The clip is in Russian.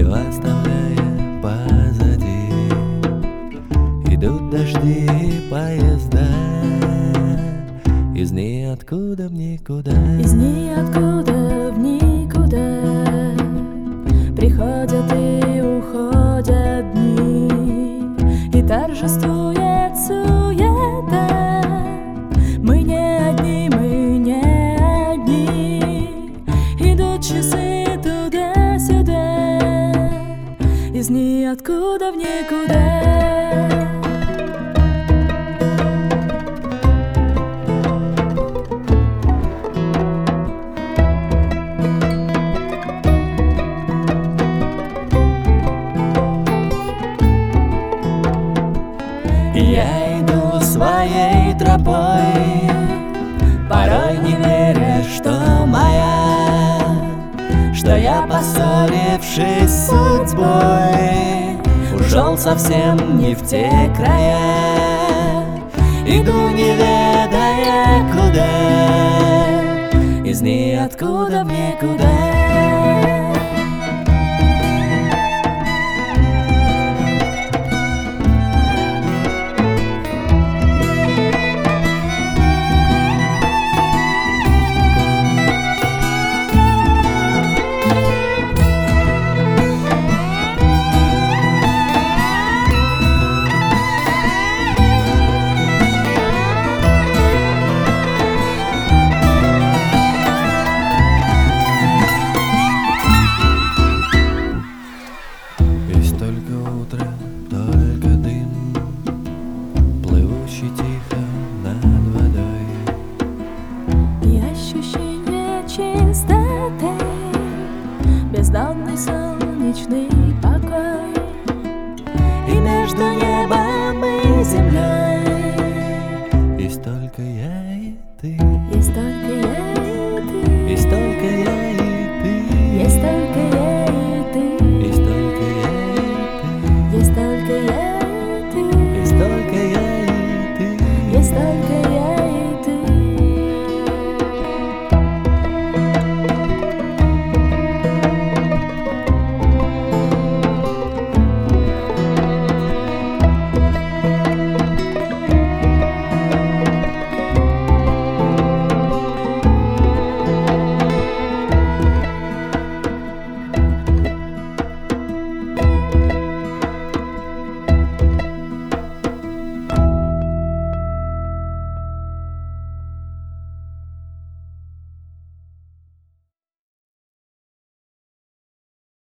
все оставляя позади. Идут дожди и поезда из ниоткуда в никуда. Из ниоткуда в никуда приходят и уходят дни, и торжествует суета. Мы не одни, мы не одни. Идут часы туда-сюда, из ниоткуда в никуда. Я иду своей тропой, порой не веря, что моя, что я, поссорившись с судьбой, ушел совсем не в те края. Иду, не ведая куда, из ниоткуда в никуда. Только утро, только дым, плывущий тихо над водой, И ощущение чистоты, бездонный солнечный покой. и между небом